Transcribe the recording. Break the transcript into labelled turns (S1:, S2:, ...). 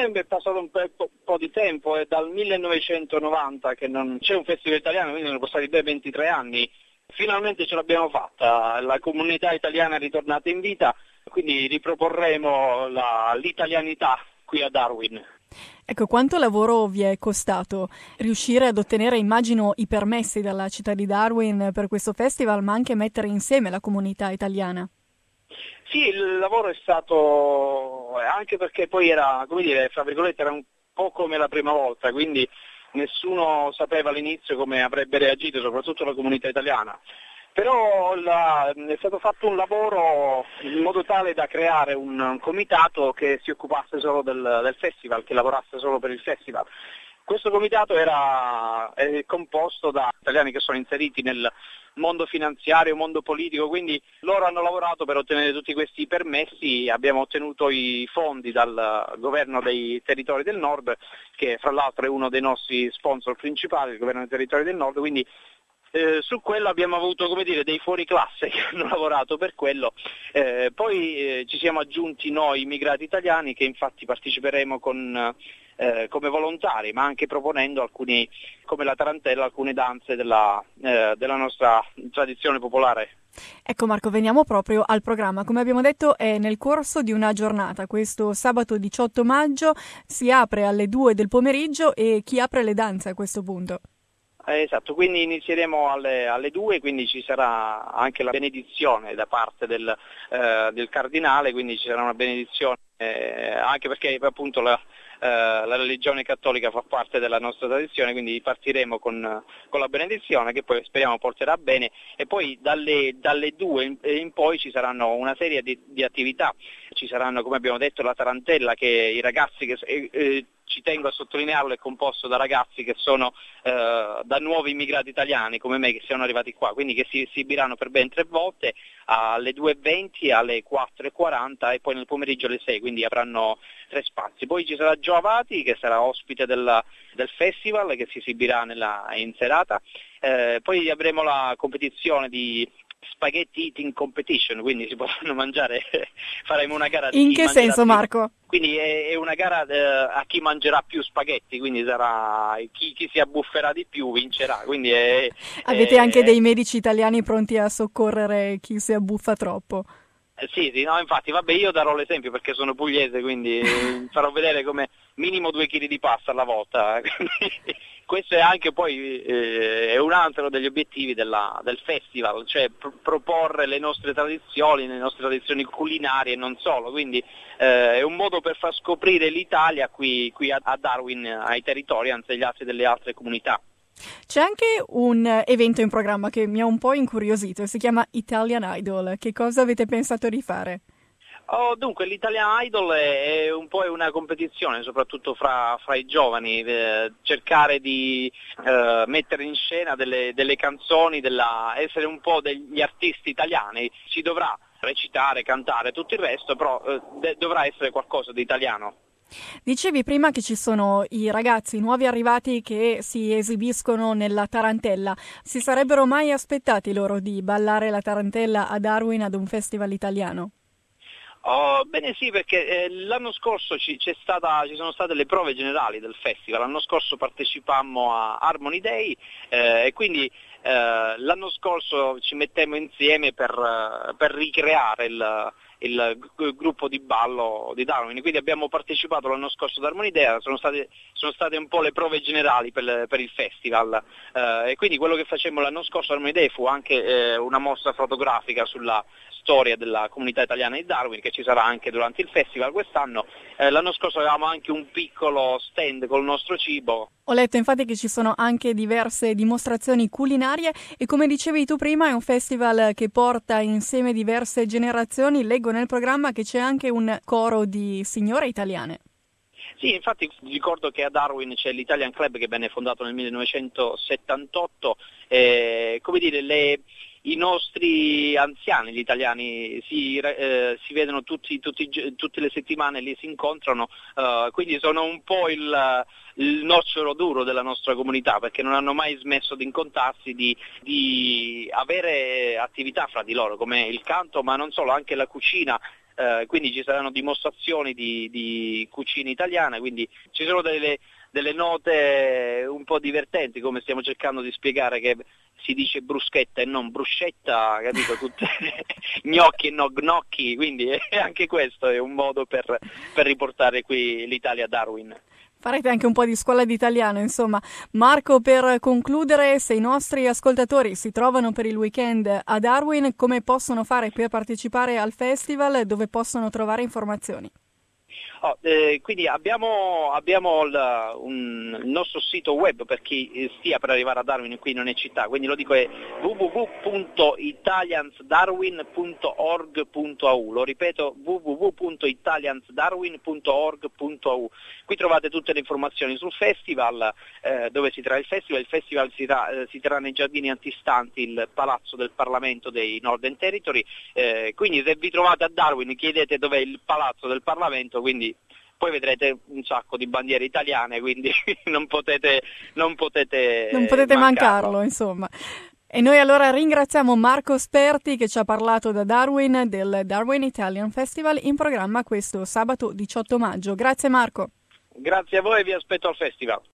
S1: è passato un po' di tempo, è dal 1990 che non c'è un festival italiano, quindi sono passati ben 23 anni. Finalmente ce l'abbiamo fatta, la comunità italiana è ritornata in vita, quindi riproporremo l'italianità qui a Darwin.
S2: Ecco, quanto lavoro vi è costato riuscire ad ottenere, immagino, i permessi dalla città di Darwin per questo festival, ma anche mettere insieme la comunità italiana?
S1: Sì, il lavoro è stato, anche perché poi era, come dire, fra virgolette, era un po' come la prima volta, quindi nessuno sapeva all'inizio come avrebbe reagito, soprattutto la comunità italiana. Però è stato fatto un lavoro in modo tale da creare un comitato che si occupasse solo del festival, che lavorasse solo per il festival. Questo comitato è composto da italiani che sono inseriti nel mondo finanziario, mondo politico, quindi loro hanno lavorato per ottenere tutti questi permessi, abbiamo ottenuto i fondi dal governo dei territori del nord, che fra l'altro è uno dei nostri sponsor principali, il governo dei territori del nord, quindi su quello abbiamo avuto, come dire, dei fuoriclasse che hanno lavorato per quello, poi ci siamo aggiunti noi immigrati italiani che infatti parteciperemo come volontari, ma anche proponendo alcuni, come la tarantella, alcune danze della nostra tradizione popolare.
S2: Ecco Marco, veniamo proprio al programma. Come abbiamo detto è nel corso di una giornata, questo sabato 18 maggio si apre alle 2 del pomeriggio e chi apre le danze a questo punto?
S1: Esatto, quindi inizieremo alle 2, quindi ci sarà anche la benedizione da parte del cardinale, quindi ci sarà una benedizione, anche perché appunto la religione cattolica fa parte della nostra tradizione, quindi partiremo con la benedizione che poi speriamo porterà bene, e poi dalle 2 in poi ci saranno una serie di attività, ci saranno, come abbiamo detto, la tarantella, che i ragazzi che ci tengo a sottolinearlo, è composto da ragazzi che sono da nuovi immigrati italiani come me, che siano arrivati qua, quindi che si esibiranno per ben 3 volte, alle 2:20, alle 4:40 e poi nel pomeriggio alle 6, quindi avranno 3 spazi. Poi ci sarà Gio Avati, che sarà ospite del festival, che si esibirà in serata, poi avremo la competizione di Spaghetti Eating Competition, quindi si potranno mangiare, faremo una gara di
S2: In che senso
S1: più.
S2: Marco?
S1: Quindi è una gara a chi mangerà più spaghetti, quindi sarà chi si abbufferà di più vincerà. Quindi
S2: avete anche dei medici italiani pronti a soccorrere chi si abbuffa troppo?
S1: Sì, no, infatti, vabbè, io darò l'esempio perché sono pugliese, quindi farò vedere come minimo 2 chili di pasta alla volta. Questo è anche poi è un altro degli obiettivi del festival, cioè proporre le nostre tradizioni culinarie e non solo, quindi è un modo per far scoprire l'Italia qui a Darwin, ai territori, anzi delle altre comunità.
S2: C'è anche un evento in programma che mi ha un po' incuriosito, si chiama Italian Idol. Che cosa avete pensato di fare?
S1: Dunque, l'Italian Idol è un po' una competizione, soprattutto fra i giovani, cercare di mettere in scena delle canzoni, essere un po' degli artisti italiani. Si dovrà recitare, cantare, tutto il resto, però dovrà essere qualcosa di italiano.
S2: Dicevi prima che ci sono i ragazzi nuovi arrivati che si esibiscono nella tarantella. Si sarebbero mai aspettati loro di ballare la tarantella a Darwin ad un festival italiano?
S1: Bene sì, perché l'anno scorso ci sono state le prove generali del festival, l'anno scorso partecipammo a Harmony Day e quindi l'anno scorso ci mettemmo insieme per ricreare il gruppo di ballo di Darwin, quindi abbiamo partecipato l'anno scorso ad Harmony Day, sono state un po' le prove generali per il festival, e quindi quello che facemmo l'anno scorso ad Harmony Day fu anche una mostra fotografica sulla storia della comunità italiana di Darwin, che ci sarà anche durante il festival quest'anno. L'anno scorso avevamo anche un piccolo stand col nostro cibo.
S2: Ho letto infatti che ci sono anche diverse dimostrazioni culinarie e, come dicevi tu prima, è un festival che porta insieme diverse generazioni. Leggo nel programma che c'è anche un coro di signore italiane.
S1: Sì, infatti ricordo che a Darwin c'è l'Italian Club che venne fondato nel 1978, come dire, i nostri anziani, gli italiani, si vedono tutte le settimane, lì si incontrano, quindi sono un po' il nocciolo duro della nostra comunità, perché non hanno mai smesso di incontrarsi, di avere attività fra di loro, come il canto, ma non solo, anche la cucina. quindi ci saranno dimostrazioni di cucina italiana, quindi ci sono delle note un po' divertenti, come stiamo cercando di spiegare che si dice bruschetta e non bruscetta, capito? Tutte gnocchi e no gnocchi, quindi anche questo è un modo per riportare qui l'Italia a Darwin.
S2: Farete anche un po' di scuola di italiano, insomma. Marco, per concludere, se i nostri ascoltatori si trovano per il weekend a Darwin, come possono fare per partecipare al festival, dove possono trovare informazioni?
S1: Quindi abbiamo il nostro sito web per chi stia per arrivare a Darwin e qui non è città, quindi lo dico, è www.italiansdarwin.org.au, lo ripeto, www.italiansdarwin.org.au. Qui trovate tutte le informazioni sul festival, dove si terrà il festival si terrà nei giardini antistanti il Palazzo del Parlamento dei Northern Territory, quindi se vi trovate a Darwin chiedete dov'è il Palazzo del Parlamento, quindi poi vedrete un sacco di bandiere italiane, quindi non potete
S2: mancarlo, insomma. E noi allora ringraziamo Marco Sperti che ci ha parlato da Darwin del Darwin Italian Festival in programma questo sabato 18 maggio. Grazie Marco.
S1: Grazie a voi e vi aspetto al festival.